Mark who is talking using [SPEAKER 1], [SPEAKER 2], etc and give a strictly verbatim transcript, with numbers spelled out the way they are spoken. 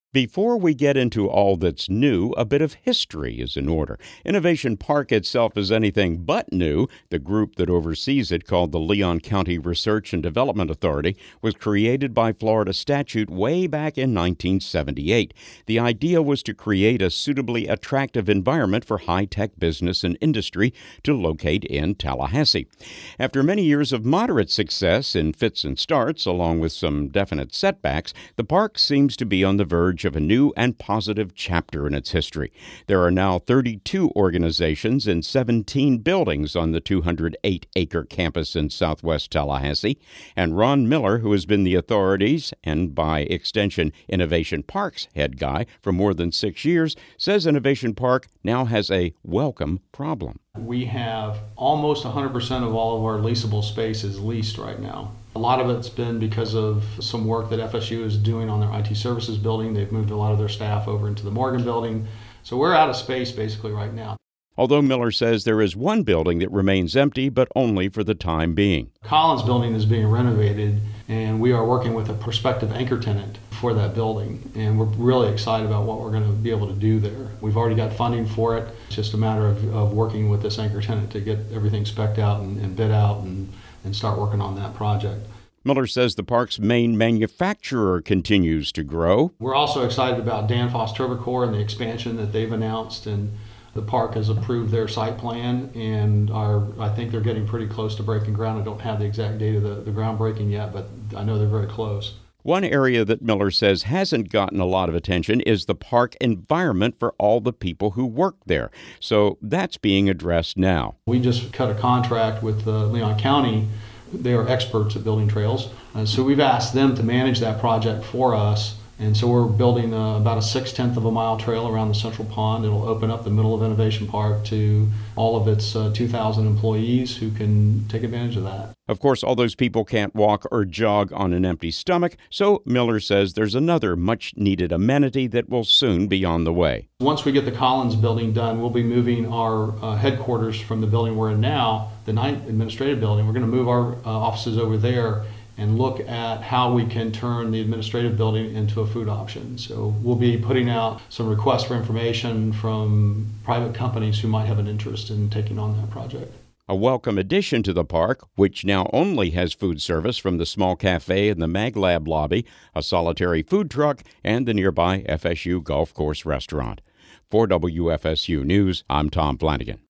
[SPEAKER 1] Before we get into all that's new, a bit of history is in order. Innovation Park itself is anything but new. The group that oversees it, called the Leon County Research and Development Authority, was created by Florida statute way back in nineteen seventy-eight. The idea was to create a suitably attractive environment for high-tech business and industry to locate in Tallahassee. After many years of moderate success in fits and starts, along with some definite setbacks, the park seems to be on the verge of a new and positive chapter in its history. There are now thirty-two organizations and seventeen buildings on the two hundred eight acre campus in southwest Tallahassee. And Ron Miller, who has been the authorities and by extension Innovation Park's head guy for more than six years, says Innovation Park now has a welcome problem.
[SPEAKER 2] We have almost one hundred percent of all of our leasable space is leased right now. A lot of it's been because of some work that F S U is doing on their I T services building. They've moved a lot of their staff over into the Morgan building. So we're out of space basically right now.
[SPEAKER 1] Although Miller says there is one building that remains empty, but only for the time being.
[SPEAKER 2] Collins building is being renovated, and we are working with a prospective anchor tenant for that building. And we're really excited about what we're going to be able to do there. We've already got funding for it. It's just a matter of, of working with this anchor tenant to get everything spec'd out and, and bid out and, and start working on that project.
[SPEAKER 1] Miller says the park's main manufacturer continues to grow.
[SPEAKER 2] We're also excited about Danfoss Turbocore and the expansion that they've announced, and the park has approved their site plan and are, I think they're getting pretty close to breaking ground. I don't have the exact date of the, the groundbreaking yet, but I know they're very close.
[SPEAKER 1] One area that Miller says hasn't gotten a lot of attention is the park environment for all the people who work there. So that's being addressed now.
[SPEAKER 2] We just cut a contract with uh, Leon County. They are experts at building trails. Uh, so we've asked them to manage that project for us. And so we're building uh, about a six-tenth of a mile trail around the central pond. It'll open up the middle of Innovation Park to all of its uh, two thousand employees who can take advantage of that.
[SPEAKER 1] Of course, all those people can't walk or jog on an empty stomach, so Miller says there's another much-needed amenity that will soon be on the way.
[SPEAKER 2] Once we get the Collins building done, we'll be moving our uh, headquarters from the building we're in now, the ninth administrative building. We're going to move our uh, offices over there and look at how we can turn the administrative building into a food option. So we'll be putting out some requests for information from private companies who might have an interest in taking on that project.
[SPEAKER 1] A welcome addition to the park, which now only has food service from the small cafe in the MagLab lobby, a solitary food truck, and the nearby F S U Golf Course restaurant. For W F S U News, I'm Tom Flanagan.